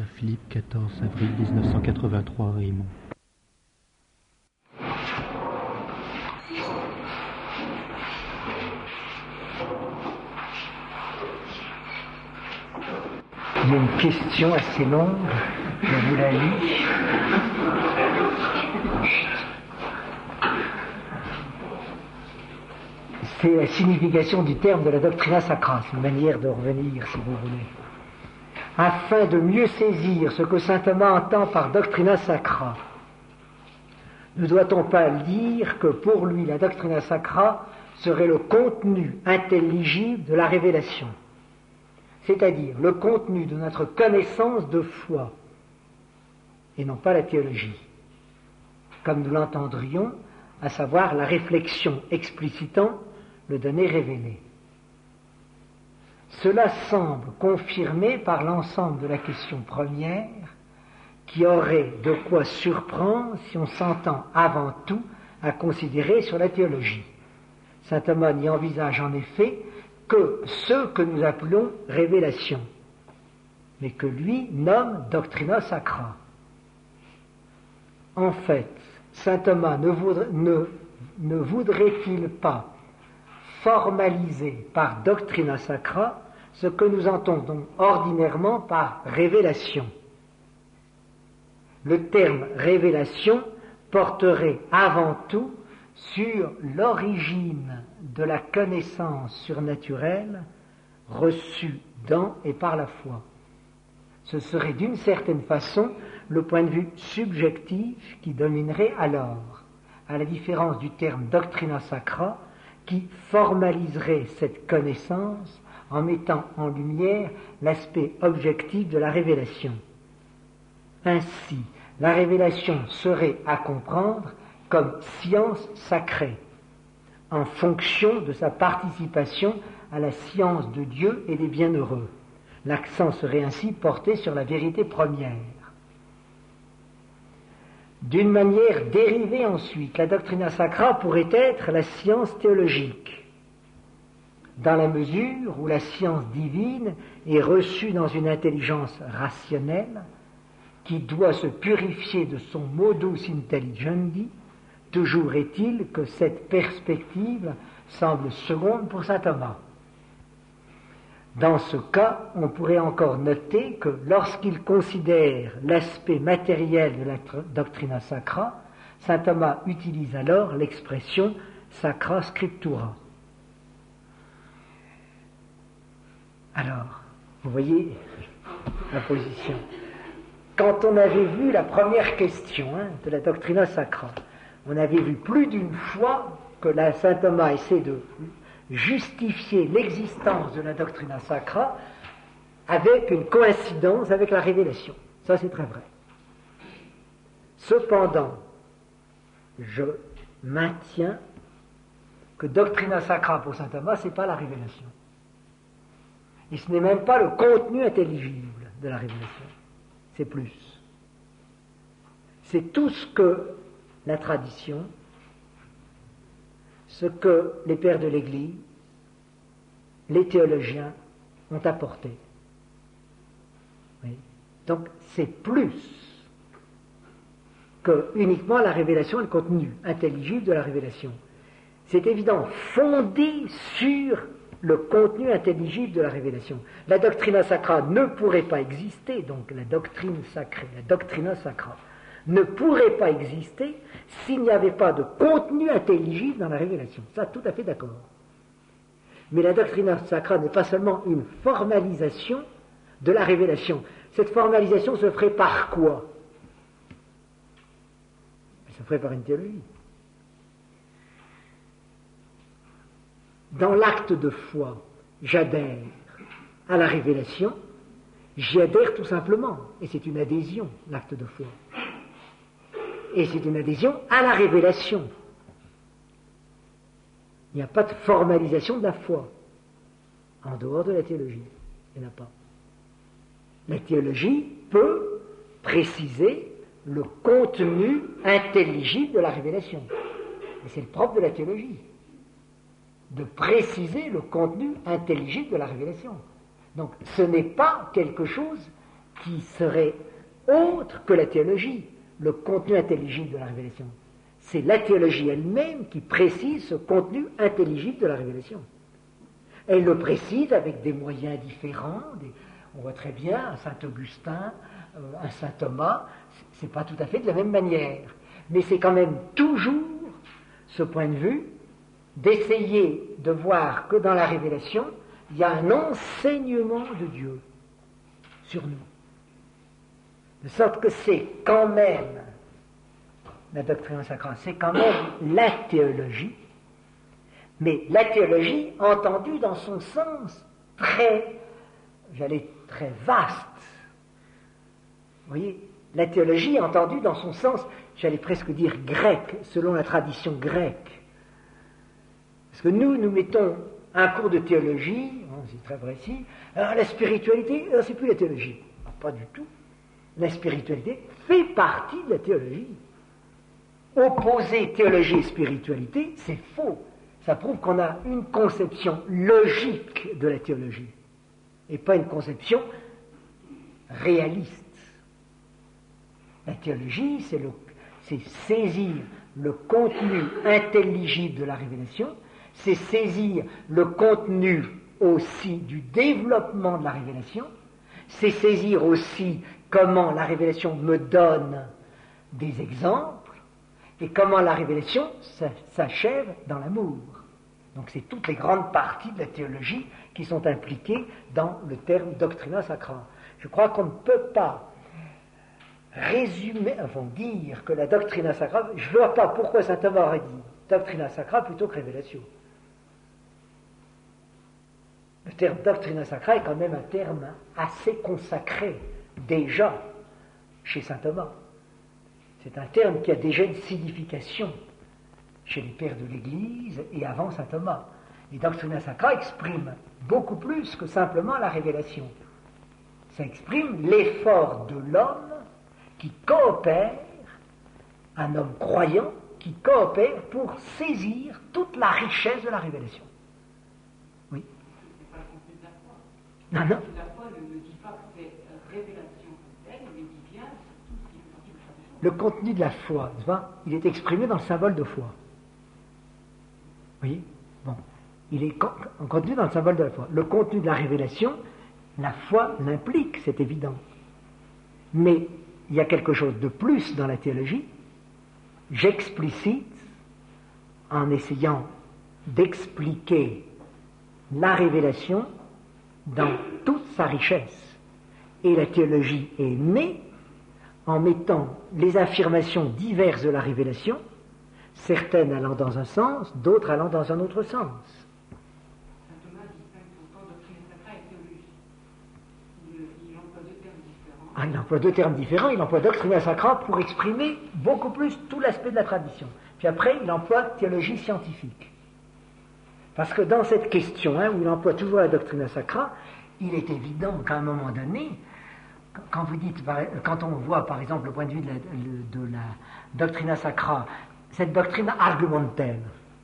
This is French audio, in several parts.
Philippe, 14 avril 1983, Raymond. Il y a une question assez longue, je vous la lis. C'est la signification du terme de la doctrina sacra, c'est une manière de revenir, si vous voulez. Afin de mieux saisir ce que saint Thomas entend par doctrina sacra, ne doit-on pas dire que pour lui la doctrina sacra serait le contenu intelligible de la révélation, c'est-à-dire le contenu de notre connaissance de foi, et non pas la théologie, comme nous l'entendrions, à savoir la réflexion explicitant le donné révélé. Cela semble confirmé par l'ensemble de la question première, qui aurait de quoi surprendre si on s'entend avant tout à considérer sur la théologie. Saint Thomas n'y envisage en effet que ce que nous appelons révélation, mais que lui nomme doctrina sacra. En fait, saint Thomas ne voudrait-il pas formaliser par doctrina sacra ce que nous entendons ordinairement par révélation? Le terme révélation porterait avant tout sur l'origine de la connaissance surnaturelle reçue dans et par la foi. Ce serait d'une certaine façon le point de vue subjectif qui dominerait alors, à la différence du terme doctrina sacra, qui formaliserait cette connaissance en mettant en lumière l'aspect objectif de la révélation. Ainsi, la révélation serait à comprendre comme science sacrée, en fonction de sa participation à la science de Dieu et des bienheureux. L'accent serait ainsi porté sur la vérité première. D'une manière dérivée ensuite, la doctrina sacra pourrait être la science théologique, dans la mesure où la science divine est reçue dans une intelligence rationnelle qui doit se purifier de son modus intelligendi. Toujours est-il que cette perspective semble seconde pour saint Thomas. Dans ce cas, on pourrait encore noter que lorsqu'il considère l'aspect matériel de la doctrina sacra, saint Thomas utilise alors l'expression sacra scriptura. Alors, vous voyez la position. Quand on avait vu la première question de la doctrina sacra, on avait vu plus d'une fois que saint Thomas essaie de justifier l'existence de la doctrina sacra avec une coïncidence avec la révélation. Ça, c'est très vrai. Cependant, je maintiens que doctrina sacra pour saint Thomas, ce n'est pas la révélation. Et ce n'est même pas le contenu intelligible de la révélation. C'est plus. C'est tout ce que la tradition, ce que les pères de l'Église, les théologiens ont apporté. Oui. Donc c'est plus que uniquement la révélation et le contenu intelligible de la révélation. C'est évident, fondé sur le contenu intelligible de la révélation. La doctrina sacra ne pourrait pas exister, donc la doctrine sacrée, la doctrina sacra, ne pourrait pas exister s'il n'y avait pas de contenu intelligible dans la révélation. Ça, tout à fait d'accord. Mais la doctrina sacra n'est pas seulement une formalisation de la révélation. Cette formalisation se ferait par quoi? Elle se ferait par une théologie. Dans l'acte de foi, j'adhère à la révélation, j'y adhère tout simplement, et c'est une adhésion, l'acte de foi. Et c'est une adhésion à la révélation. Il n'y a pas de formalisation de la foi en dehors de la théologie. Il n'y en a pas. La théologie peut préciser le contenu intelligible de la révélation. Et c'est le propre de la théologie, de préciser le contenu intelligible de la révélation. Donc ce n'est pas quelque chose qui serait autre que la théologie, le contenu intelligible de la révélation. C'est la théologie elle-même qui précise ce contenu intelligible de la révélation. Elle le précise avec des moyens différents. On voit très bien un saint Augustin, un saint Thomas, c'est pas tout à fait de la même manière. Mais c'est quand même toujours ce point de vue d'essayer de voir que dans la révélation, il y a un enseignement de Dieu sur nous. De sorte que c'est quand même la doctrine sacrale, c'est quand même la théologie, mais la théologie entendue dans son sens très vaste. Vous voyez, la théologie entendue dans son sens, j'allais presque dire grec, selon la tradition grecque. Parce que nous mettons un cours de théologie, c'est très précis, alors la spiritualité, c'est plus la théologie. Pas du tout. La spiritualité fait partie de la théologie. Opposer théologie et spiritualité, c'est faux. Ça prouve qu'on a une conception logique de la théologie et pas une conception réaliste. La théologie, c'est saisir le contenu intelligible de la révélation, c'est saisir le contenu aussi du développement de la révélation, c'est saisir aussi comment la révélation me donne des exemples et comment la révélation s'achève dans l'amour. Donc c'est toutes les grandes parties de la théologie qui sont impliquées dans le terme doctrina sacra. Je crois qu'on ne peut pas dire que la doctrina sacra, je ne vois pas pourquoi saint Thomas aurait dit doctrina sacra plutôt que révélation. Le terme doctrina sacra est quand même un terme assez consacré déjà chez saint Thomas. C'est un terme qui a déjà une signification chez les pères de l'Église et avant saint Thomas. Et doctrina sacra exprime beaucoup plus que simplement la révélation. Ça exprime l'effort de l'homme qui coopère, un homme croyant qui coopère pour saisir toute la richesse de la révélation. Oui. C'est pas le contenu de la foi. Non. La foi ne dit pas que c'est révélation telle, mais dit bien tout ce qui fait partie de la foi. Le contenu de la foi, tu vois, il est exprimé dans le symbole de foi. Oui. Bon. Il est contenu dans le symbole de la foi. Le contenu de la révélation, la foi l'implique, c'est évident. Mais il y a quelque chose de plus dans la théologie. J'explicite en essayant d'expliquer la révélation dans toute sa richesse. Et la théologie est née en mettant les affirmations diverses de la révélation, certaines allant dans un sens, d'autres allant dans un autre sens. Saint Thomas distingue pourtant doctrine sacra et théologie. Il emploie deux termes différents. Il emploie deux termes différents. Il emploie doctrina sacra pour exprimer beaucoup plus tout l'aspect de la tradition. Puis après, il emploie théologie scientifique. Parce que dans cette question, où il emploie toujours la doctrina sacra, il est évident qu'à un moment donné, quand on voit par exemple le point de vue de la doctrina sacra, cette doctrine argumentelle,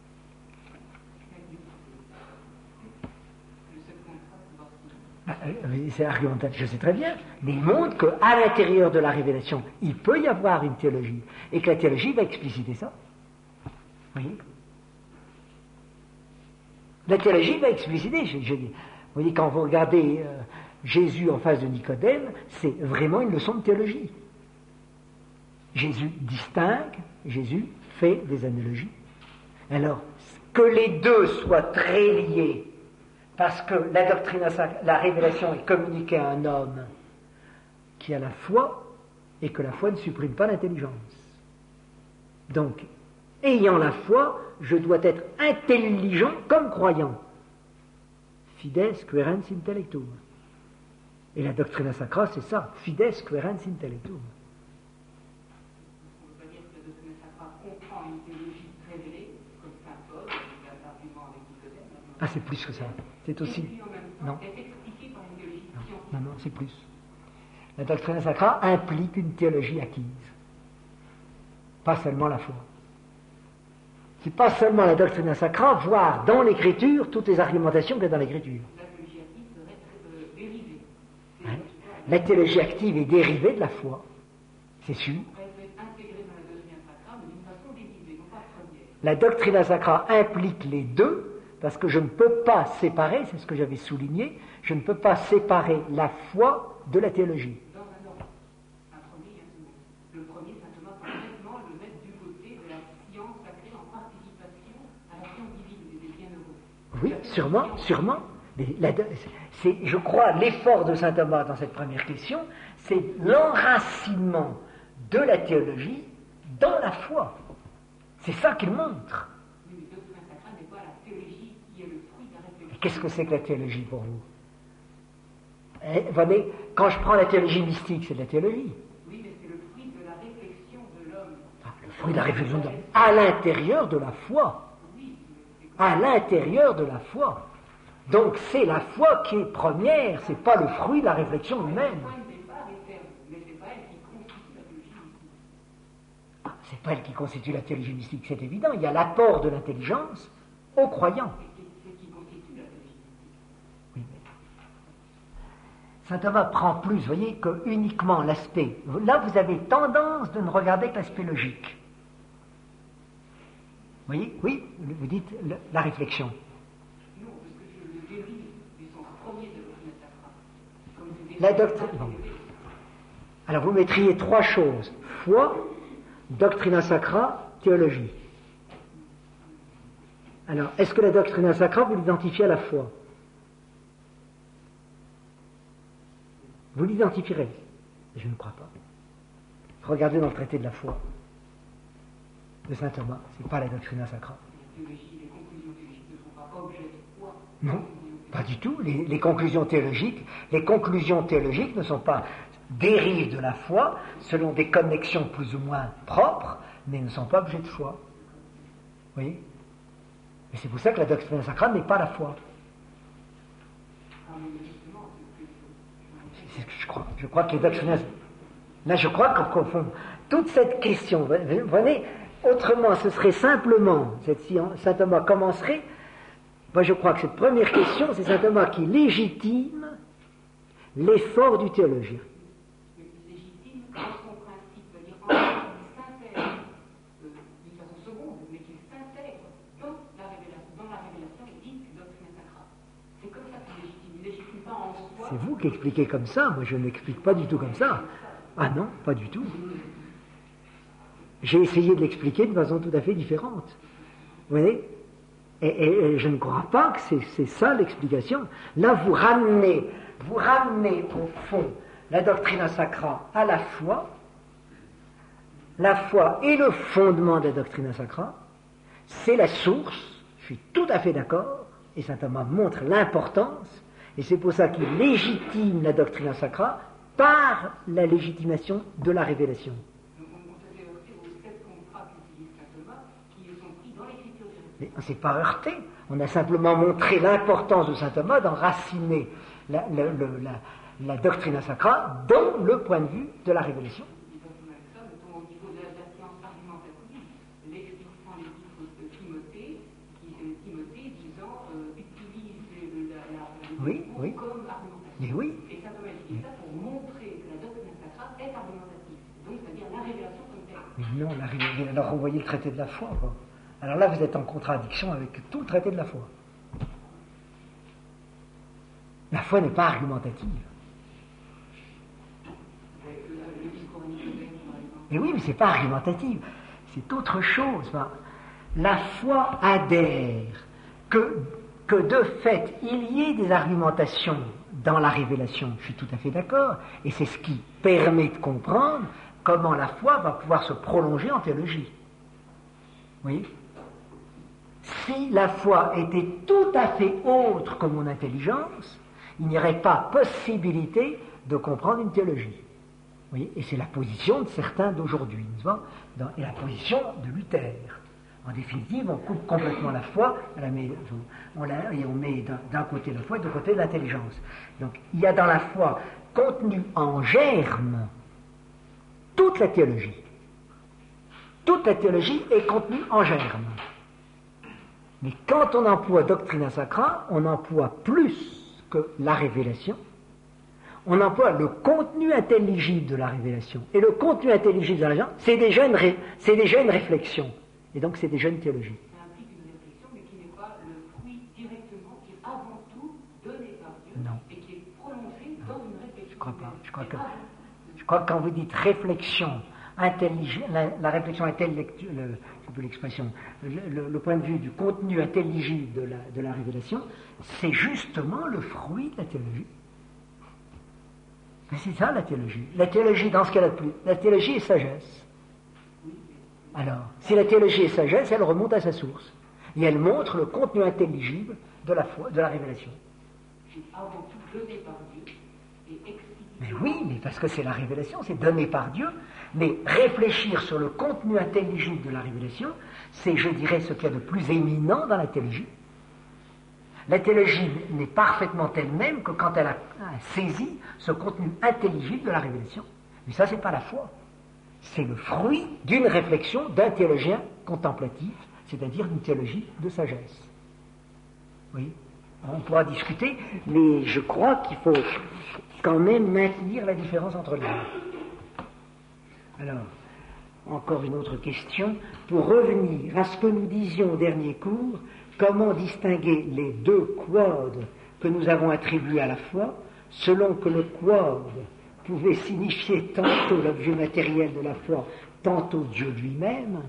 c'est argumental, je sais très bien, mais il montre qu'à l'intérieur de la révélation, il peut y avoir une théologie, et que la théologie va expliciter ça. Vous voyez ? La théologie va expliciter. Vous voyez, quand vous regardez Jésus en face de Nicodème, c'est vraiment une leçon de théologie. Jésus distingue, Jésus fait des analogies. Alors, que les deux soient très liés, parce que la doctrine, la révélation est communiquée à un homme qui a la foi, et que la foi ne supprime pas l'intelligence. Donc, ayant la foi, je dois être intelligent comme croyant. Fides querens intellectum. Et la doctrina sacra, c'est ça, fides querens intellectum. On ne peut pas dire que la doctrine sacra comprend une théologie révélée, comme saint Paul, qui a l'argument avec Nicodème. Ah, c'est plus que ça. C'est aussi. Et puis en même temps, Non. est expliquée par une théologie scientifique. Non, c'est plus. La doctrina sacra implique une théologie acquise. Pas seulement la foi. C'est pas seulement la doctrina sacra, voir dans l'écriture toutes les argumentations qu'il y a dans l'écriture. La théologie acquise serait dérivée. La théologie active est dérivée de la foi, c'est sûr. Elle peut être intégrée dans la doctrine sacra, mais d'une façon dérivée, non pas première. La doctrina sacra implique les deux, parce que je ne peux pas séparer, c'est ce que j'avais souligné, je ne peux pas séparer la foi de la théologie. Dans un ordre. Un premier et un second. Le premier, simplement, complètement le mettre du côté de la science sacrée en participation à la science divine des bienheureux. Oui, sûrement. Mais je crois, l'effort de saint Thomas dans cette première question, c'est l'enracinement de la théologie dans la foi. C'est ça qu'il montre. Mais le doctrine sacra n'est pas la théologie qui est le fruit de la réflexion. Et qu'est-ce que c'est que la théologie pour vous? Voyez, quand je prends la théologie mystique, c'est de la théologie. Oui, mais c'est le fruit de la réflexion de l'homme. Le fruit de la réflexion de l'homme, à l'intérieur de la foi. Oui, À l'intérieur de la foi. Donc c'est la foi qui est première, c'est pas le fruit de la réflexion le humaine. point de départ est ferme, mais c'est pas elle qui constitue la théologie mystique. C'est pas elle qui constitue la théologie mystique, c'est évident. Il y a l'apport de l'intelligence aux croyants. C'est qui constitue la théologie mystique. Oui, mais saint Thomas prend plus, vous voyez, que uniquement l'aspect. Là, vous avez tendance de ne regarder que l'aspect logique. Vous voyez? Oui, vous dites la réflexion. Non, parce que je le dérive du sens premier de la doctrine sacra. Comme je La dérive doctrine. pas Bon. de Alors vous mettriez trois choses: foi, doctrina sacra, théologie. Alors, est-ce que la doctrina sacra, vous l'identifiez à la foi? Vous l'identifierez? Je ne crois pas. Regardez dans le traité de la foi de saint Thomas, c'est pas la doctrina sacra. les conclusions théologiques ne sont pas objet de foi. Non, pas du tout. Les conclusions théologiques ne sont pas dérivent de la foi selon des connexions plus ou moins propres, mais ne sont pas objets de foi. Vous voyez? Et c'est pour ça que la doctrine sacrale n'est pas la foi. Ah, mais justement, C'est ce que je crois. Je crois que les doctrines... Là, je crois qu'au fond, toute cette question, vous voyez, autrement, ce serait simplement, saint Thomas commencerait, moi je crois que cette première question, c'est saint Thomas qui légitime l'effort du théologien. mais légitime dans son principe, c'est-à-dire en fait, il s'intègre d'une façon seconde, mais qu'il s'intègre dans la révélation dite doctrine sacra. C'est comme ça qu'il légitime. Il ne légitime pas en soi. C'est vous qui expliquez comme ça, moi je n'explique pas du tout comme ça. Ah non, pas du tout. J'ai essayé de l'expliquer de façon tout à fait différente. Vous voyez? Et je ne crois pas que c'est ça l'explication. Là, vous ramenez au fond la doctrina sacra à la foi. La foi est le fondement de la doctrina sacra. C'est la source. Je suis tout à fait d'accord. Et saint Thomas montre l'importance. Et c'est pour ça qu'il légitime la doctrina sacra par la légitimation de la révélation. Donc on s'est heurté aux 7 contrats qu'utilise saint Thomas, qui sont pris dans l'écriture directe. Mais on ne s'est pas heurté. On a simplement montré l'importance de saint Thomas d'enraciner la doctrina sacra dans le point de vue de la révélation. Ça, mettons au niveau de la science argumentative, l'expliquant les livres de Timothée, disant utilise Oui, oui. comme argumentation. Mais oui. Et saint Thomas utilise ça pour montrer que la doctrine sacra est argumentative, donc c'est-à-dire la révélation comme telle. Mais non, alors vous voyez le traité de la foi, quoi. Alors là, vous êtes en contradiction avec tout le traité de la foi. La foi n'est pas argumentative. Le discours nicodème, par exemple. Mais oui, mais c'est pas argumentative. C'est autre chose. Enfin, la foi adhère que de fait, il y ait des argumentations dans la révélation. Je suis tout à fait d'accord. Et c'est ce qui permet de comprendre comment la foi va pouvoir se prolonger en théologie. Oui. Si la foi était tout à fait autre que mon intelligence, il n'y aurait pas possibilité de comprendre une théologie. Oui, et c'est la position de certains d'aujourd'hui, n'est-ce pas? Et la position de Luther. En définitive, on coupe complètement la foi, on met d'un côté la foi et de l'autre côté l'intelligence. Donc, il y a dans la foi, contenue en germe, toute la théologie. Toute la théologie est contenue en germe. Mais quand on emploie doctrina sacra, on emploie plus que la révélation, on emploie le contenu intelligible de la révélation. Et le contenu intelligible de la révélation, c'est déjà une réflexion. Et donc c'est déjà une théologie. Ça implique une réflexion, mais qui n'est pas le fruit directement, qui est avant tout donné par Dieu, Non. et qui est prolongé dans une réflexion. Je crois pas. C'est Je crois que quand vous dites réflexion, la réflexion intellectuelle, je sais plus l'expression, le point de vue du contenu intelligible de la révélation, c'est justement le fruit de la théologie. Mais c'est ça la théologie. La théologie, dans ce qu'elle a de plus, la théologie est sagesse. Alors, si la théologie est sagesse, elle remonte à sa source. Et elle montre le contenu intelligible de la foi, de la révélation. qui est avant tout donné par Dieu et explicité. Mais oui, mais parce que c'est la révélation, c'est donné par Dieu. Mais réfléchir sur le contenu intelligible de la révélation, c'est, je dirais, ce qu'il y a de plus éminent dans la théologie. La théologie n'est parfaitement elle-même que quand elle a saisi ce contenu intelligible de la révélation. Mais ça, c'est pas la foi. C'est le fruit d'une réflexion d'un théologien contemplatif, c'est-à-dire d'une théologie de sagesse. Oui, on pourra discuter, mais je crois qu'il faut quand même maintenir la différence entre les deux. Alors, encore une autre question. Pour revenir à ce que nous disions au dernier cours, comment distinguer les deux quodes que nous avons attribués à la foi, selon que le quode pouvait signifier tantôt l'objet matériel de la foi, tantôt Dieu lui-même.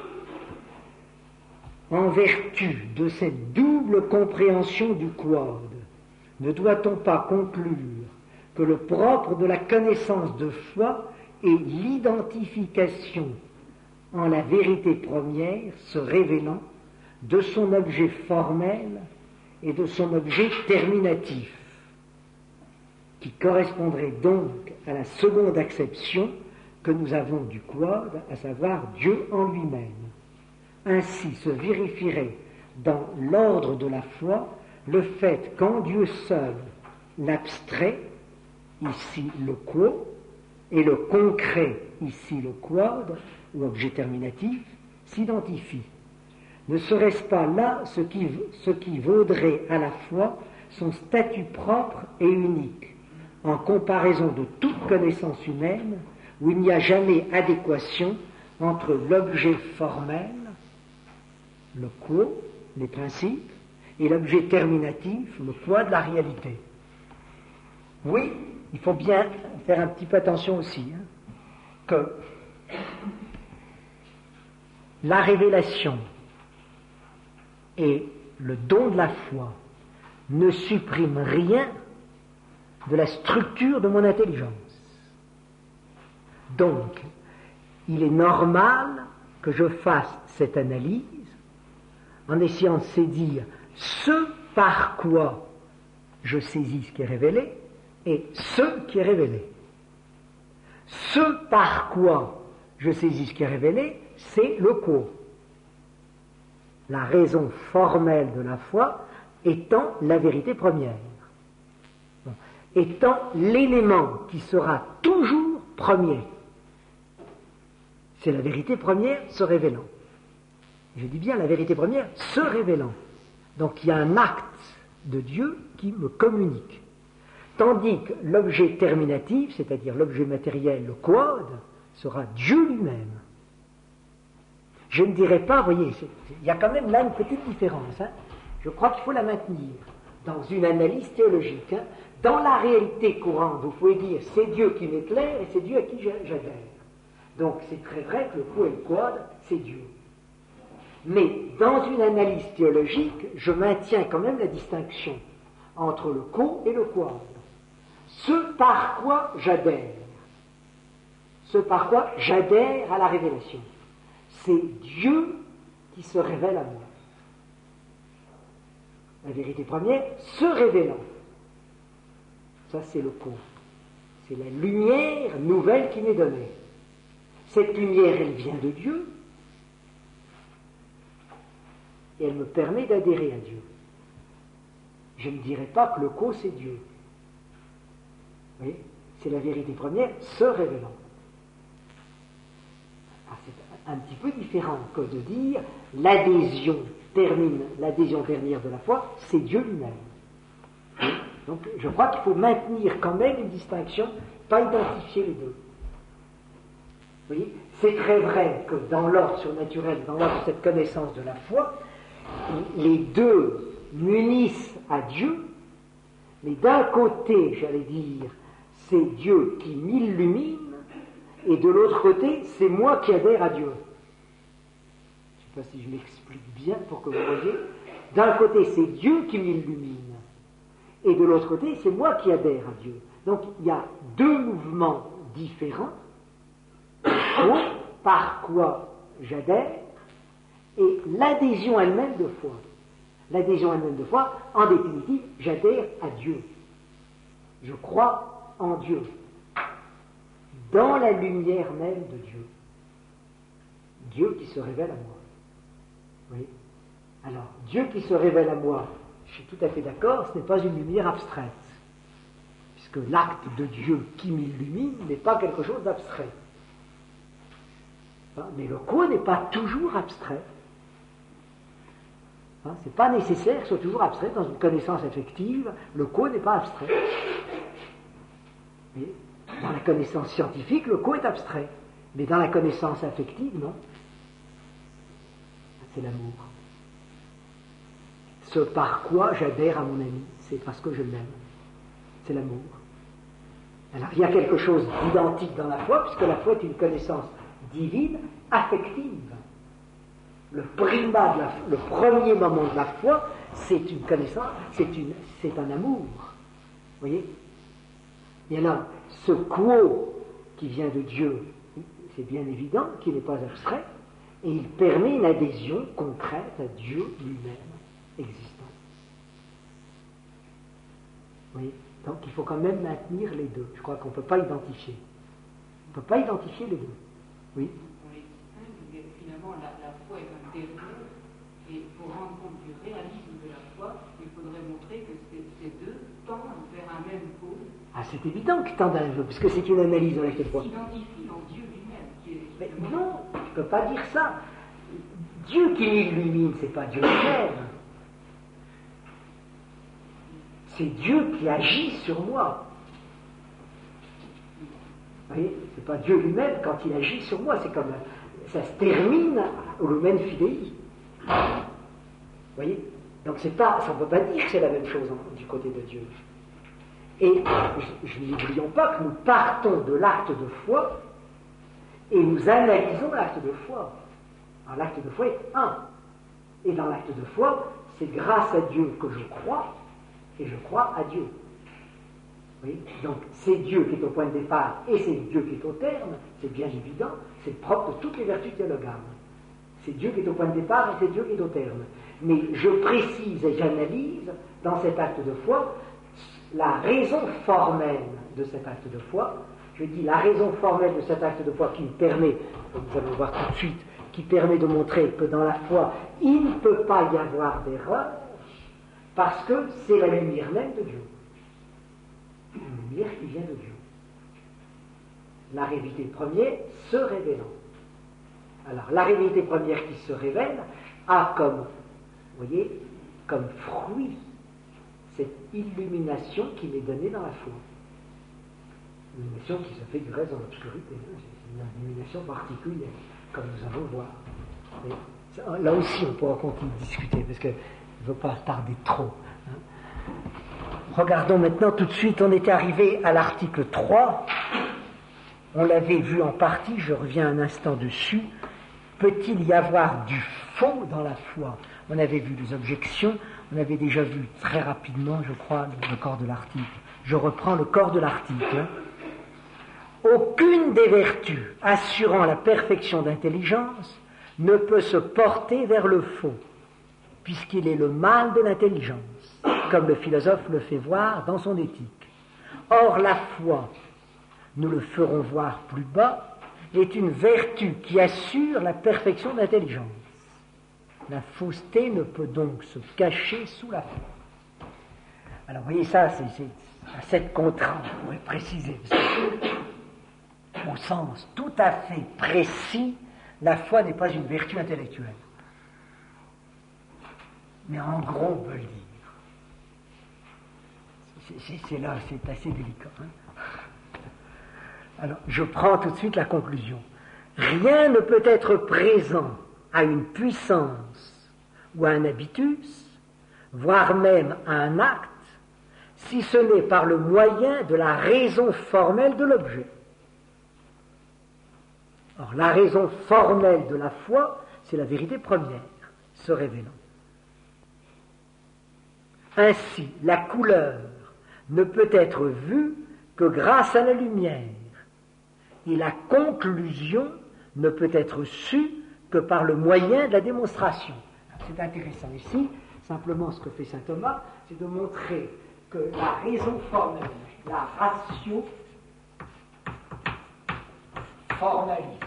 En vertu de cette double compréhension du quode, ne doit-on pas conclure que le propre de la connaissance de foi est l'identification en la vérité première se révélant de son objet formel et de son objet terminatif, qui correspondrait donc à la seconde acception que nous avons du quode, à savoir Dieu en lui-même. Ainsi se vérifierait dans l'ordre de la foi le fait qu'en Dieu seul, l'abstrait, ici le quo, et le concret, ici le quod, ou objet terminatif, s'identifient. Ne serait-ce pas là ce qui vaudrait à la fois son statut propre et unique, en comparaison de toute connaissance humaine, où il n'y a jamais adéquation entre l'objet formel, le quo, les principes, et l'objet terminatif, le quoi de la réalité. Oui, il faut bien faire un petit peu attention aussi, que la révélation et le don de la foi ne suppriment rien de la structure de mon intelligence. Donc, il est normal que je fasse cette analyse en essayant de saisir ce par quoi je saisis ce qui est révélé et ce qui est révélé. Ce par quoi je saisis ce qui est révélé, c'est le quo. La raison formelle de la foi étant la vérité première, étant l'élément qui sera toujours premier. C'est la vérité première se révélant. Je dis bien la vérité première se révélant. Donc il y a un acte de Dieu qui me communique. Tandis que l'objet terminatif, c'est-à-dire l'objet matériel, le quod, sera Dieu lui-même. Je ne dirais pas, vous voyez, il y a quand même là une petite différence. Je crois qu'il faut la maintenir dans une analyse théologique. Dans la réalité courante, vous pouvez dire c'est Dieu qui m'éclaire et c'est Dieu à qui j'adhère. Donc c'est très vrai que le quo et le quod, c'est Dieu. Mais dans une analyse théologique, je maintiens quand même la distinction entre le quo et le quod. Ce par quoi j'adhère, à la révélation, c'est Dieu qui se révèle à moi. La vérité première se révélant. Ça, c'est le quo. C'est la lumière nouvelle qui m'est donnée. Cette lumière, elle vient de Dieu et elle me permet d'adhérer à Dieu. Je ne dirais pas que le quo, c'est Dieu. Vous voyez, c'est la vérité première se révélant. C'est un petit peu différent que de dire l'adhésion dernière de la foi, c'est Dieu lui-même. Donc je crois qu'il faut maintenir quand même une distinction, pas identifier les deux. Vous voyez, c'est très vrai que dans l'ordre surnaturel, dans l'ordre de cette connaissance de la foi, les deux m'unissent à Dieu, mais d'un côté, j'allais dire, c'est Dieu qui m'illumine, et de l'autre côté, c'est moi qui adhère à Dieu. Je ne sais pas si je m'explique bien pour que vous voyez. D'un côté, c'est Dieu qui m'illumine, et de l'autre côté, c'est moi qui adhère à Dieu. Donc, il y a deux mouvements différents, par quoi j'adhère, et l'adhésion elle-même de foi. L'adhésion elle-même de foi, en définitive, j'adhère à Dieu. Je crois en Dieu, dans la lumière même de Dieu. Dieu qui se révèle à moi. Oui. Alors, Dieu qui se révèle à moi, je suis tout à fait d'accord, ce n'est pas une lumière abstraite, puisque l'acte de Dieu qui m'illumine n'est pas quelque chose d'abstrait. Mais le quoi n'est pas toujours abstrait. Ce n'est pas nécessaire que ce soit toujours abstrait. Dans une connaissance affective, le quoi n'est pas abstrait. Mais dans la connaissance scientifique, le quoi est abstrait. Mais dans la connaissance affective, non. C'est l'amour. Ce par quoi j'adhère à mon ami, c'est parce que je l'aime. C'est l'amour. Alors il y a quelque chose d'identique dans la foi, puisque la foi est une connaissance divine, affective. Le primat le premier moment de la foi, c'est une connaissance, c'est un amour. Vous voyez? Et alors, ce quo qui vient de Dieu, c'est bien évident qu'il n'est pas abstrait, et il permet une adhésion concrète à Dieu lui-même existant. Vous voyez? Donc il faut quand même maintenir les deux. Je crois qu'on ne peut pas identifier. On ne peut pas identifier les deux. Oui. Mais finalement, la foi est un terreau, et pour rendre compte du réalisme de la foi, il faudrait montrer que ces deux tendent vers un même pôle. Ah, c'est évident qu'ils tendent à un même pôle, puisque c'est une analyse de la foi. S'identifie en Dieu lui-même. Mais non, je ne peux pas dire ça. Dieu qui m'illumine, c'est pas Dieu lui-même. C'est Dieu qui agit sur moi. Vous voyez, c'est pas Dieu lui-même quand il agit sur moi, c'est comme ça se termine au lumen fidei. Vous voyez, donc c'est pas, ça ne peut pas dire que c'est la même chose du côté de Dieu. Et n'oublions pas que nous partons de l'acte de foi et nous analysons l'acte de foi. Alors l'acte de foi est un. Et dans l'acte de foi, c'est grâce à Dieu que je crois, et je crois à Dieu. Oui, donc c'est Dieu qui est au point de départ et c'est Dieu qui est au terme, c'est bien évident, c'est propre de toutes les vertus théologames. C'est Dieu qui est au point de départ et c'est Dieu qui est au terme. Mais je précise et j'analyse dans cet acte de foi la raison formelle de cet acte de foi. Je dis la raison formelle de cet acte de foi qui me permet, comme vous allez voir tout de suite, qui permet de montrer que dans la foi, il ne peut pas y avoir d'erreur parce que c'est la lumière même de Dieu. Une lumière qui vient de Dieu. La réalité première se révélant. Alors, la réalité première qui se révèle a comme, vous voyez, comme fruit cette illumination qui m'est donnée dans la foi. Une illumination qui se fait du reste dans l'obscurité. C'est une illumination particulière, comme nous allons voir. Et là aussi, on pourra continuer de discuter, parce que je ne veux pas tarder trop. Regardons maintenant tout de suite, on était arrivé à l'article 3, on l'avait vu en partie, je reviens un instant dessus. Peut-il y avoir du faux dans la foi? On avait vu les objections, on avait déjà vu très rapidement, je crois, le corps de l'article. Je reprends le corps de l'article. Aucune des vertus assurant la perfection d'intelligence ne peut se porter vers le faux, puisqu'il est le mal de l'intelligence, comme le philosophe le fait voir dans son éthique. Or, la foi, nous le ferons voir plus bas, est une vertu qui assure la perfection d'intelligence. La fausseté ne peut donc se cacher sous la foi. Alors, vous voyez, ça, c'est à cette contrainte, on pourrait préciser, au sens tout à fait précis, la foi n'est pas une vertu intellectuelle. Mais en gros, on peut le dire. c'est là, c'est assez délicat. Hein. Alors, je prends tout de suite la conclusion. Rien ne peut être présent à une puissance ou à un habitus, voire même à un acte, si ce n'est par le moyen de la raison formelle de l'objet. Or, la raison formelle de la foi, c'est la vérité première, se révélant. Ainsi, la couleur ne peut être vue que grâce à la lumière, et la conclusion ne peut être sue que par le moyen de la démonstration. C'est intéressant ici, simplement ce que fait saint Thomas, c'est de montrer que la raison formelle, la ratio formaliste,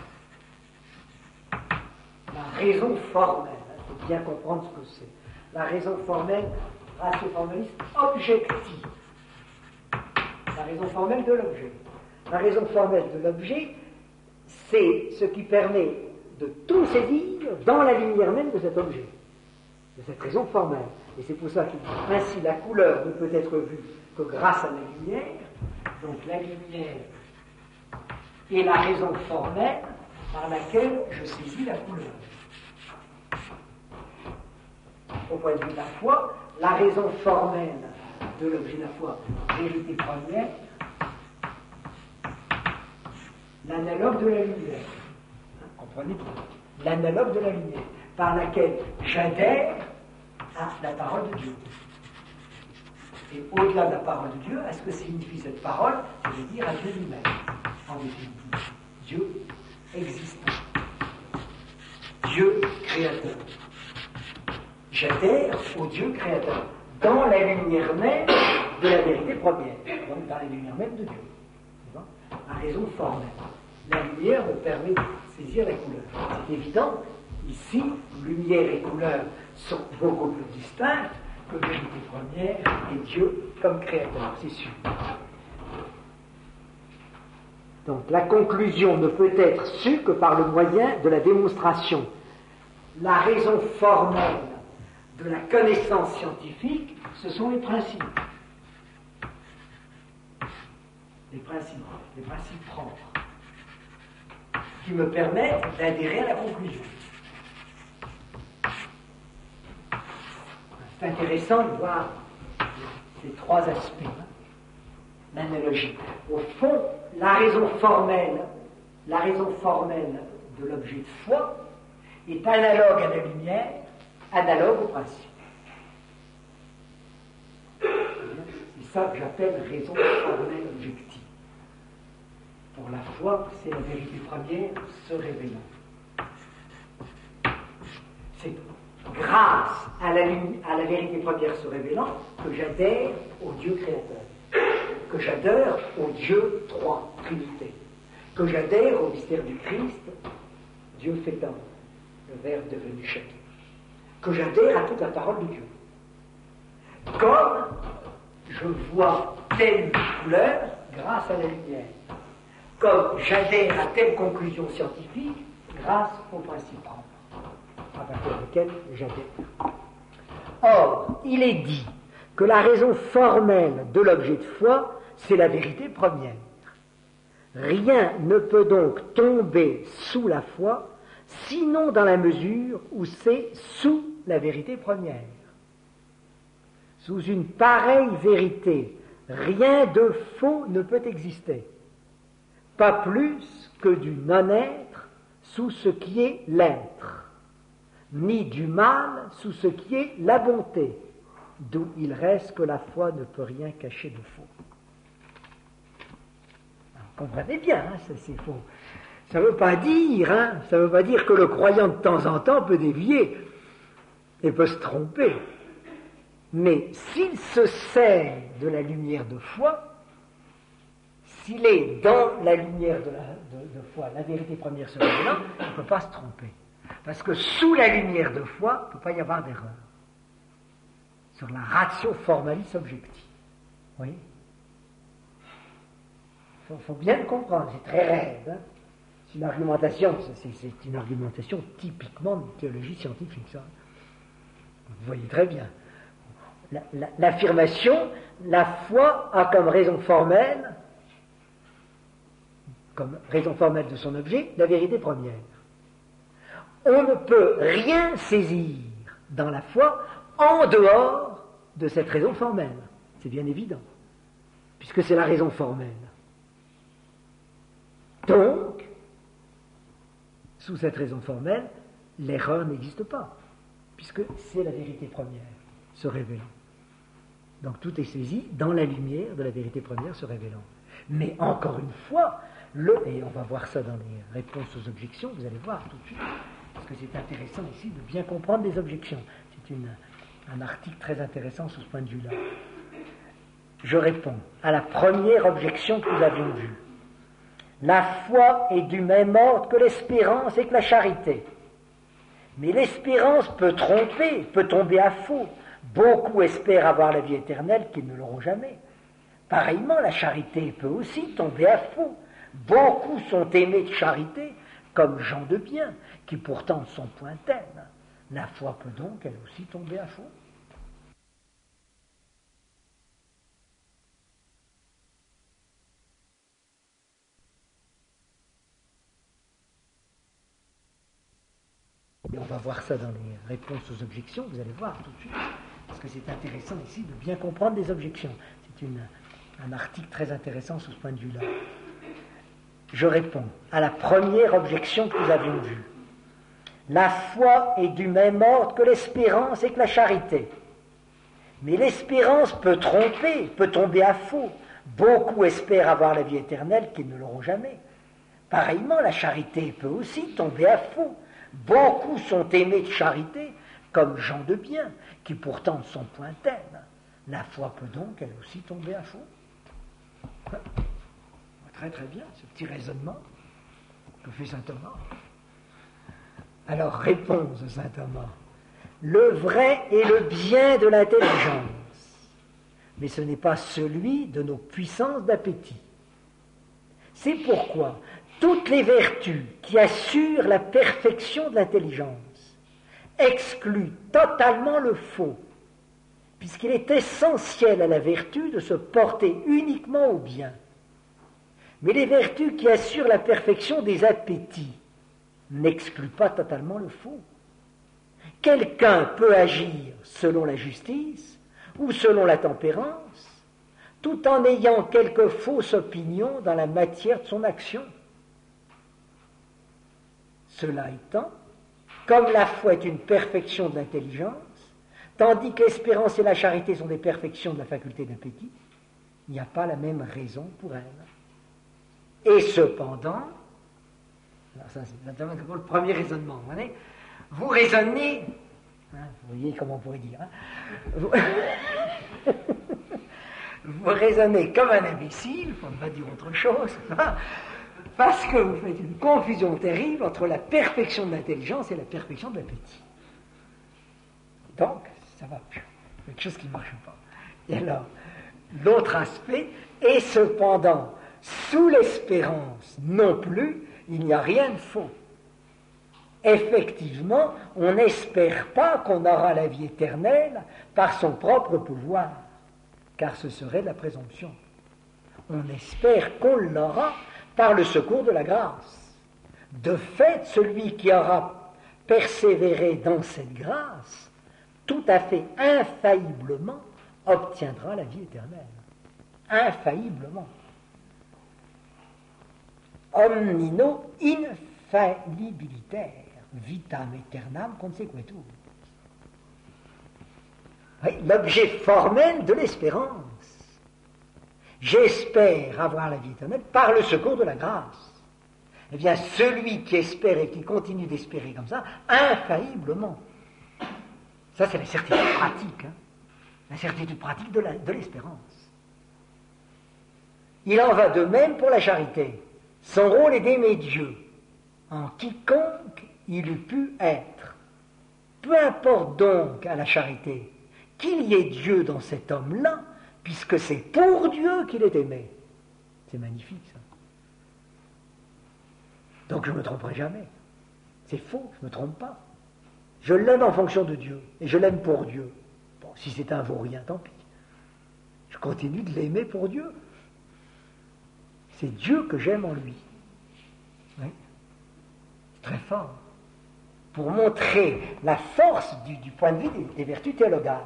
la raison formelle, il faut bien comprendre ce que c'est. La raison formelle, ratio formaliste, objective. La raison formelle de l'objet. La raison formelle de l'objet, c'est ce qui permet de tout saisir dans la lumière même de cet objet, de cette raison formelle. Et c'est pour ça qu'il dit ainsi la couleur ne peut être vue que grâce à la lumière. Donc la lumière est la raison formelle par laquelle je saisis la couleur. Au point de vue de la foi, la raison formelle de l'objet de la foi, vérité première, l'analogue de la lumière. Comprenez bien. L'analogue de la lumière, par laquelle j'adhère à la parole de Dieu. Et au-delà de la parole de Dieu, à ce que signifie cette parole, ça veut dire à Dieu lui-même. En définitive, Dieu existant. Dieu créateur. J'adhère au Dieu créateur, dans la lumière même de la vérité première, donc dans la lumière même de Dieu. La raison formelle. La lumière me permet de saisir la couleur. C'est évident, ici, lumière et couleur sont beaucoup plus distinctes que vérité première et Dieu comme créateur, c'est sûr. Donc la conclusion ne peut être sue que par le moyen de la démonstration. La raison formelle de la connaissance scientifique, ce sont les principes. Les principes propres, qui me permettent d'adhérer à la conclusion. C'est intéressant de voir ces trois aspects, l'analogie. Au fond, la raison formelle de l'objet de foi est analogue à la lumière, analogue au principe. C'est ça que j'appelle raison formelle objective. Pour la foi, c'est la vérité première se révélant. C'est grâce à la vérité première se révélant que j'adhère au Dieu créateur, que j'adhère au Dieu trois, Trinité, que j'adhère au mystère du Christ, Dieu fait homme, le Verbe devenu chair, que j'adhère à toute la parole de Dieu. Comme je vois telle couleur grâce à la lumière, comme j'adhère à telle conclusion scientifique grâce au principe propre à partir duquel j'adhère. Or, il est dit que la raison formelle de l'objet de foi, c'est la vérité première. Rien ne peut donc tomber sous la foi, sinon dans la mesure où c'est sous la vérité première. Sous une pareille vérité, rien de faux ne peut exister. Pas plus que du non-être sous ce qui est l'être, ni du mal sous ce qui est la bonté, d'où il reste que la foi ne peut rien cacher de faux. Alors, comprenez bien, c'est faux. Ça ne veut pas dire que le croyant de temps en temps peut dévier et peut se tromper. Mais s'il se sert de la lumière de foi, s'il est dans la lumière de foi, la vérité première se révélant, il ne peut pas se tromper. Parce que sous la lumière de foi, il ne peut pas y avoir d'erreur. Sur la ratio formalis objective. Oui. Il faut bien le comprendre, c'est très raide. C'est une argumentation, c'est une argumentation typiquement de théologie scientifique, ça. Vous voyez très bien. l'affirmation, la foi a comme raison formelle de son objet, la vérité première. On ne peut rien saisir dans la foi en dehors de cette raison formelle. C'est bien évident, puisque c'est la raison formelle. Donc, sous cette raison formelle, l'erreur n'existe pas, puisque c'est la vérité première se révélant. Donc tout est saisi dans la lumière de la vérité première se révélant. Mais encore une fois, et on va voir ça dans les réponses aux objections, vous allez voir tout de suite, parce que c'est intéressant ici de bien comprendre les objections. C'est un article très intéressant sous ce point de vue-là. Je réponds à la première objection que nous avions vue. La foi est du même ordre que l'espérance et que la charité. Mais l'espérance peut tromper, peut tomber à faux. Beaucoup espèrent avoir la vie éternelle qu'ils ne l'auront jamais. Pareillement, la charité peut aussi tomber à faux. Beaucoup sont aimés de charité comme gens de bien, qui pourtant ne sont point tels. La foi peut donc elle aussi tomber à faux. Et on va voir ça dans les réponses aux objections, vous allez voir tout de suite, parce que c'est intéressant ici de bien comprendre les objections. C'est un article très intéressant sous ce point de vue-là. Je réponds à la première objection que nous avions vue. La foi est du même ordre que l'espérance et que la charité. Mais l'espérance peut tromper, peut tomber à faux. Beaucoup espèrent avoir la vie éternelle qu'ils ne l'auront jamais. Pareillement, la charité peut aussi tomber à faux. Beaucoup sont aimés de charité comme gens de bien, qui pourtant ne sont point tels. La foi peut donc elle aussi tomber à faux. Très très bien, ce petit raisonnement que fait saint Thomas. Alors réponse de saint Thomas. Le vrai est le bien de l'intelligence, mais ce n'est pas celui de nos puissances d'appétit. C'est pourquoi toutes les vertus qui assurent la perfection de l'intelligence excluent totalement le faux, puisqu'il est essentiel à la vertu de se porter uniquement au bien. Mais les vertus qui assurent la perfection des appétits n'excluent pas totalement le faux. Quelqu'un peut agir selon la justice ou selon la tempérance, tout en ayant quelque fausse opinion dans la matière de son action. Cela étant, comme la foi est une perfection de l'intelligence, tandis que l'espérance et la charité sont des perfections de la faculté d'appétit, il n'y a pas la même raison pour elles. Et cependant, alors ça c'est le premier raisonnement, vous raisonnez, vous voyez comment on pourrait dire, vous raisonnez comme un imbécile, pour ne pas dire autre chose, parce que vous faites une confusion terrible entre la perfection de l'intelligence et la perfection de l'appétit. Donc, ça va plus. Quelque chose qui ne marche pas. Et alors, l'autre aspect est cependant, sous l'espérance non plus, il n'y a rien de faux. Effectivement, on n'espère pas qu'on aura la vie éternelle par son propre pouvoir, car ce serait de la présomption. On espère qu'on l'aura par le secours de la grâce. De fait, celui qui aura persévéré dans cette grâce, tout à fait infailliblement, obtiendra la vie éternelle. Infailliblement. Omnino infallibilitaire, vitam aeternam consequetur. Oui, l'objet formel de l'espérance. J'espère avoir la vie éternelle par le secours de la grâce. Eh bien, celui qui espère et qui continue d'espérer comme ça, infailliblement. Ça, c'est la certitude pratique. La certitude pratique de l'espérance. Il en va de même pour la charité. Son rôle est d'aimer Dieu, en quiconque il eût pu être. Peu importe donc à la charité qu'il y ait Dieu dans cet homme-là, puisque c'est pour Dieu qu'il est aimé. C'est magnifique, ça. Donc je ne me tromperai jamais. C'est faux, je ne me trompe pas. Je l'aime en fonction de Dieu, et je l'aime pour Dieu. Bon. Bon, si c'est un vaurien, tant pis. Je continue de l'aimer pour Dieu. C'est Dieu que j'aime en lui. Oui. C'est très fort. Pour montrer la force du point de vue des vertus théologales.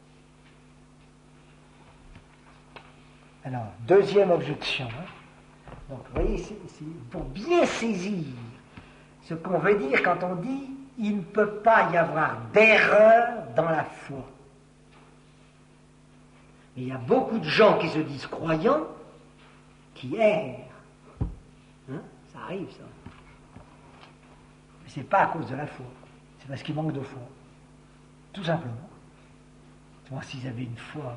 Alors, deuxième objection. Donc, vous voyez, c'est pour bien saisir ce qu'on veut dire quand on dit « il ne peut pas y avoir d'erreur dans la foi ». Mais il y a beaucoup de gens qui se disent croyants qui errent. Hein? Ça arrive, ça. Mais ce n'est pas à cause de la foi. C'est parce qu'ils manquent de foi. Tout simplement. Moi, s'ils avaient une foi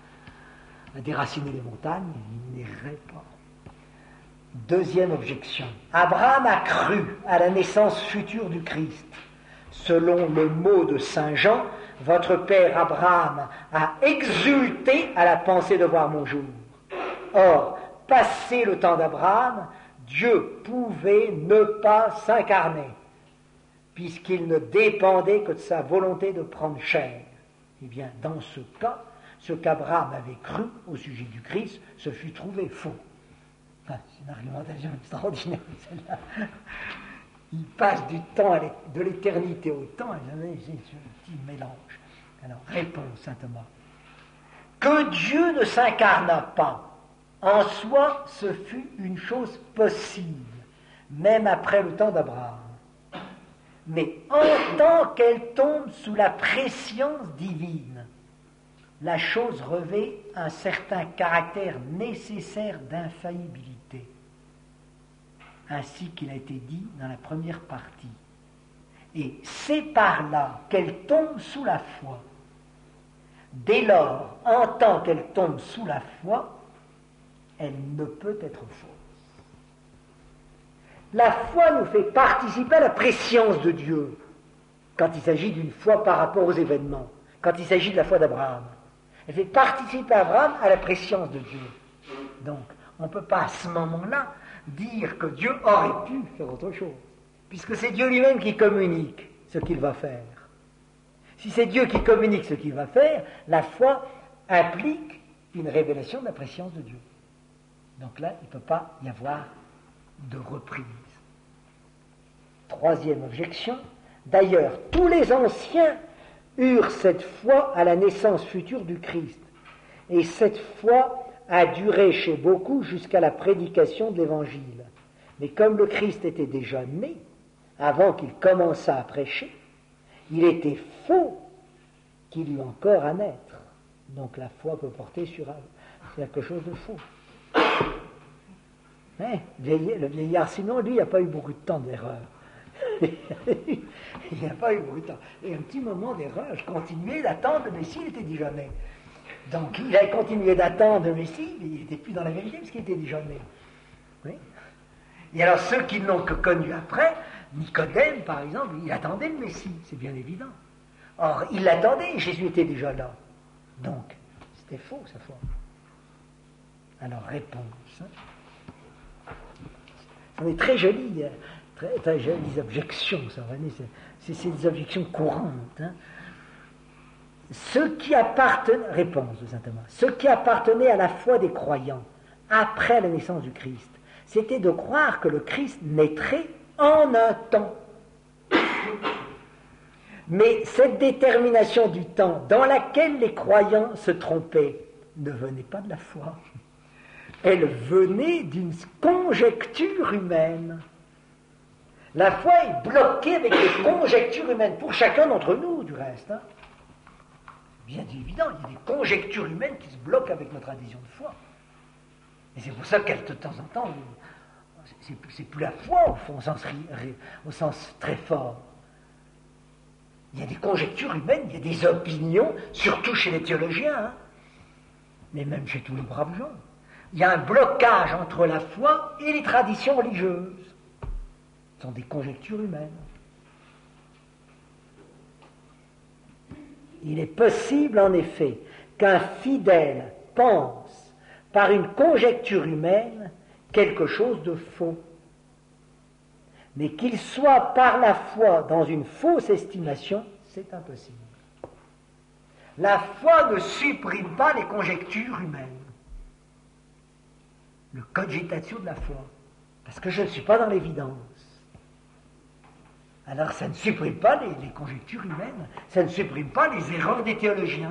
à déraciner les montagnes, ils n'erraient pas. Deuxième objection. Abraham a cru à la naissance future du Christ. Selon le mot de Saint Jean, votre père Abraham a exulté à la pensée de voir mon jour. Or, passé le temps d'Abraham, Dieu pouvait ne pas s'incarner, puisqu'il ne dépendait que de sa volonté de prendre chair. Eh bien, dans ce cas, ce qu'Abraham avait cru au sujet du Christ se fut trouvé faux. C'est une argumentation extraordinaire, celle-là. Il passe du temps, de l'éternité au temps, et c'est ce petit mélange. Alors, réponse, saint Thomas. Que Dieu ne s'incarna pas, en soi, ce fut une chose possible, même après le temps d'Abraham. Mais en tant qu'elle tombe sous la préscience divine, la chose revêt un certain caractère nécessaire d'infaillibilité, ainsi qu'il a été dit dans la première partie. Et c'est par là qu'elle tombe sous la foi. Dès lors, en tant qu'elle tombe sous la foi, elle ne peut être fausse. La foi nous fait participer à la préscience de Dieu, quand il s'agit d'une foi par rapport aux événements, quand il s'agit de la foi d'Abraham. Elle fait participer Abraham à la préscience de Dieu. Donc, on ne peut pas à ce moment-là dire que Dieu aurait pu faire autre chose, puisque c'est Dieu lui-même qui communique ce qu'il va faire. Si c'est Dieu qui communique ce qu'il va faire, la foi implique une révélation de la préscience de Dieu. Donc là, il ne peut pas y avoir de reprise. Troisième objection. D'ailleurs, tous les anciens eurent cette foi à la naissance future du Christ. Et cette foi a duré chez beaucoup jusqu'à la prédication de l'Évangile. Mais comme le Christ était déjà né, avant qu'il commençât à prêcher, il était faux qu'il eût encore à naître. Donc la foi peut porter sur quelque chose de faux. Hein? Le vieillard, sinon, lui, il n'a pas eu beaucoup de temps d'erreur. Il n'a pas eu beaucoup de temps. Et un petit moment d'erreur, je continuais d'attendre le Messie, il était déjà né. Donc il a continué d'attendre le Messie, mais il n'était plus dans la vérité parce qu'il était déjà né. Oui. Et alors ceux qui ne l'ont que connu après, Nicodème par exemple, il attendait le Messie, c'est bien évident. Or, il l'attendait, Jésus était déjà là. Donc, c'était faux sa foi. Alors, réponse. Ça est très joli, très, très jolies objections, ça va dire, c'est des objections courantes. Hein. Réponse de saint Thomas, ce qui appartenait à la foi des croyants après la naissance du Christ, c'était de croire que le Christ naîtrait en un temps. Mais cette détermination du temps dans laquelle les croyants se trompaient ne venait pas de la foi. Elle venait d'une conjecture humaine. La foi est bloquée avec les conjectures humaines, pour chacun d'entre nous, du reste. Hein. Bien évident, il y a des conjectures humaines qui se bloquent avec notre adhésion de foi. Et c'est pour ça qu'elle, de temps en temps, c'est plus la foi, au fond, au sens très fort. Il y a des conjectures humaines, il y a des opinions, surtout chez les théologiens, hein, mais même chez tous les braves gens. Il y a un blocage entre la foi et les traditions religieuses. Ce sont des conjectures humaines. Il est possible, en effet, qu'un fidèle pense, par une conjecture humaine, quelque chose de faux. Mais qu'il soit par la foi dans une fausse estimation, c'est impossible. La foi ne supprime pas les conjectures humaines. Le cogitatio de la foi. Parce que je ne suis pas dans l'évidence. Alors ça ne supprime pas les conjectures humaines, ça ne supprime pas les erreurs des théologiens.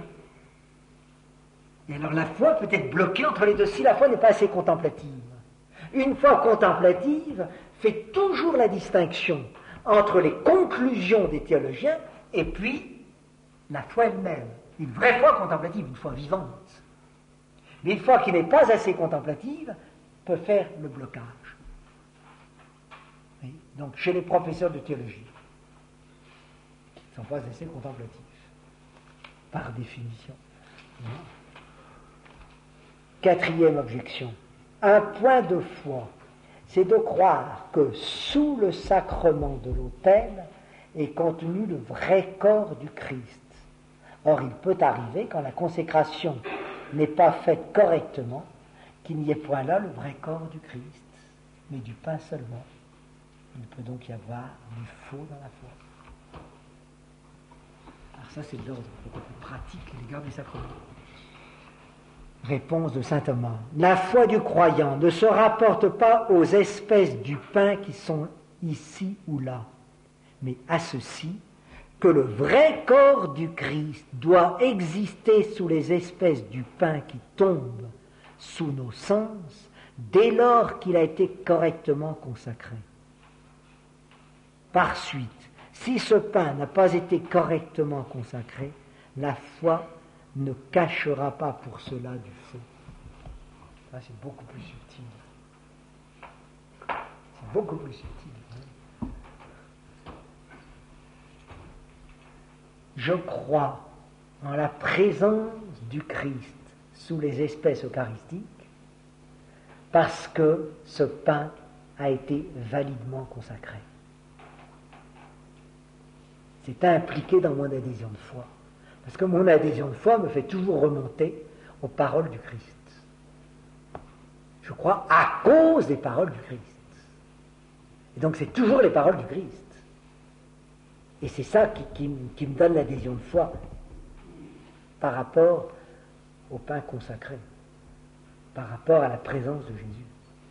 Et alors la foi peut être bloquée entre les deux si la foi n'est pas assez contemplative. Une foi contemplative fait toujours la distinction entre les conclusions des théologiens et puis la foi elle-même. Une vraie foi contemplative, une foi vivante. Mais une foi qui n'est pas assez contemplative peut faire le blocage. Oui. Donc chez les professeurs de théologie, qui ne sont pas assez contemplatifs, par définition. Oui. Quatrième objection. Un point de foi, c'est de croire que sous le sacrement de l'autel est contenu le vrai corps du Christ. Or, il peut arriver, quand la consécration n'est pas faite correctement, qu'il n'y ait point là le vrai corps du Christ, mais du pain seulement. Il peut donc y avoir du faux dans la foi. Alors ça, c'est de l'ordre beaucoup plus pratique à l'égard des sacrements. Réponse de saint Thomas. La foi du croyant ne se rapporte pas aux espèces du pain qui sont ici ou là, mais à ceci, que le vrai corps du Christ doit exister sous les espèces du pain qui tombe sous nos sens dès lors qu'il a été correctement consacré. Par suite, si ce pain n'a pas été correctement consacré, la foi ne cachera pas pour cela du feu. Ça, c'est beaucoup plus subtil. C'est beaucoup plus subtil. Je crois en la présence du Christ sous les espèces eucharistiques parce que ce pain a été validement consacré. C'est impliqué dans mon adhésion de foi. Parce que mon adhésion de foi me fait toujours remonter aux paroles du Christ. Je crois à cause des paroles du Christ. Et donc c'est toujours les paroles du Christ. Et c'est ça qui me donne l'adhésion de foi par rapport au pain consacré, par rapport à la présence de Jésus.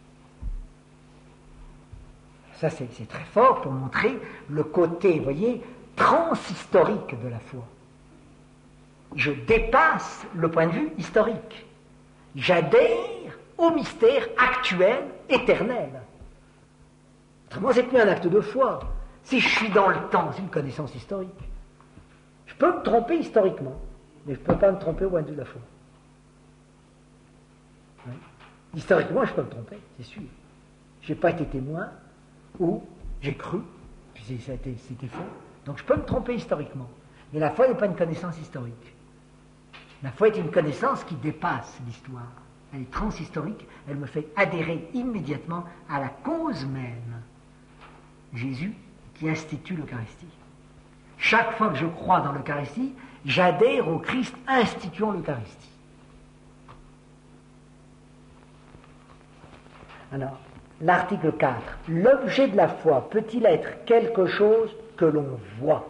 Ça c'est très fort pour montrer le côté, vous voyez, transhistorique de la foi. Je dépasse le point de vue historique. J'adhère au mystère actuel, éternel. Autrement, c'est plus un acte de foi. Si je suis dans le temps, c'est une connaissance historique. Je peux me tromper historiquement, mais je ne peux pas me tromper au point de vue de la foi. Oui. Historiquement, je peux me tromper, c'est sûr. Je n'ai pas été témoin, ou j'ai cru, puis c'était faux. Donc je peux me tromper historiquement. Mais la foi n'est pas une connaissance historique. La foi est une connaissance qui dépasse l'histoire. Elle est transhistorique, elle me fait adhérer immédiatement à la cause même. Jésus qui institue l'Eucharistie. Chaque fois que je crois dans l'Eucharistie, j'adhère au Christ instituant l'Eucharistie. Alors, l'article 4. L'objet de la foi peut-il être quelque chose que l'on voit?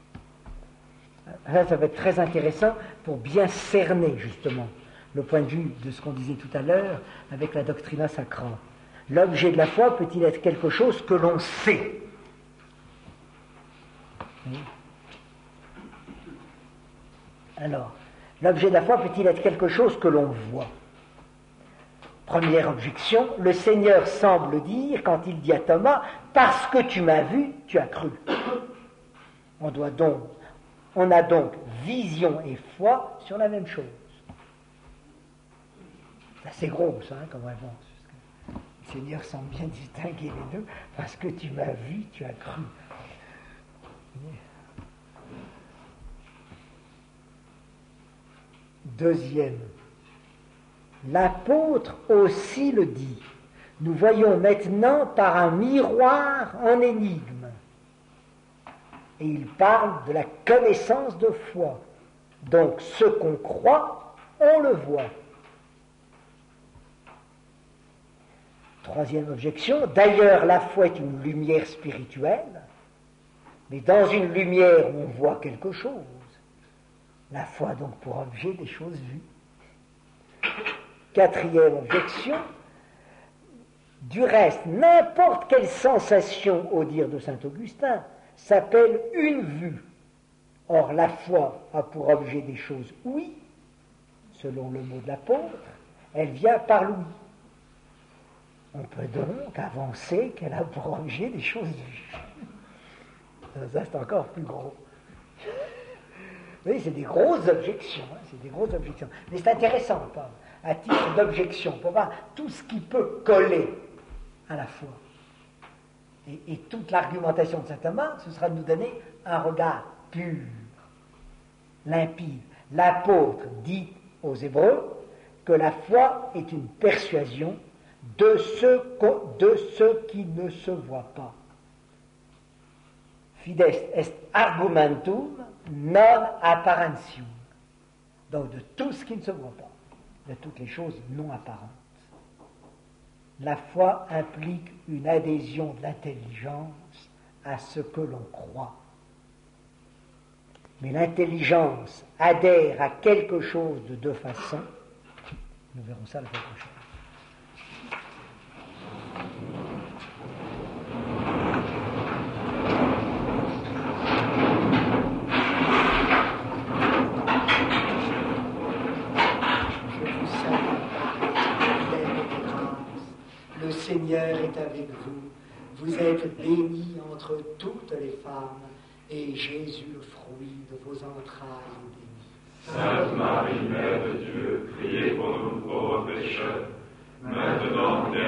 Ça va être très intéressant pour bien cerner, justement, le point de vue de ce qu'on disait tout à l'heure avec la Doctrina Sacra. L'objet de la foi peut-il être quelque chose que l'on sait? Oui. Alors, l'objet de la foi peut-il être quelque chose que l'on voit? Première objection, le Seigneur semble dire, quand il dit à Thomas, « Parce que tu m'as vu, tu as cru ». On a donc vision et foi sur la même chose. C'est assez gros, ça, comme réponse. Le Seigneur semble bien distinguer les deux. Parce que tu m'as vu, tu as cru. Deuxième. L'apôtre aussi le dit. Nous voyons maintenant par un miroir en énigme. Et il parle de la connaissance de foi. Donc, ce qu'on croit, on le voit. Troisième objection, d'ailleurs, la foi est une lumière spirituelle, mais dans une lumière où on voit quelque chose. La foi donc pour objet des choses vues. Quatrième objection, du reste, n'importe quelle sensation, au dire de saint Augustin, s'appelle une vue. Or, la foi a pour objet des choses ouïes, selon le mot de l'apôtre, elle vient par l'ouïe. On peut donc avancer qu'elle a pour objet des choses vues. Ça, c'est encore plus gros. Oui, c'est des grosses objections, c'est des grosses objections. Mais c'est intéressant, à titre d'objection, pour voir tout ce qui peut coller à la foi. Et toute l'argumentation de saint Thomas, ce sera de nous donner un regard pur, limpide. L'apôtre dit aux Hébreux que la foi est une persuasion de ce qui ne se voit pas. Fides est argumentum non apparentium. Donc de tout ce qui ne se voit pas, de toutes les choses non apparentes. La foi implique une adhésion de l'intelligence à ce que l'on croit. Mais l'intelligence adhère à quelque chose de deux façons. Nous verrons ça la fois prochaine. Le Seigneur est avec vous. Vous êtes bénie entre toutes les femmes, et Jésus, le fruit de vos entrailles, est béni. Sainte Marie, Mère de Dieu, priez pour nous pauvres pécheurs, maintenant et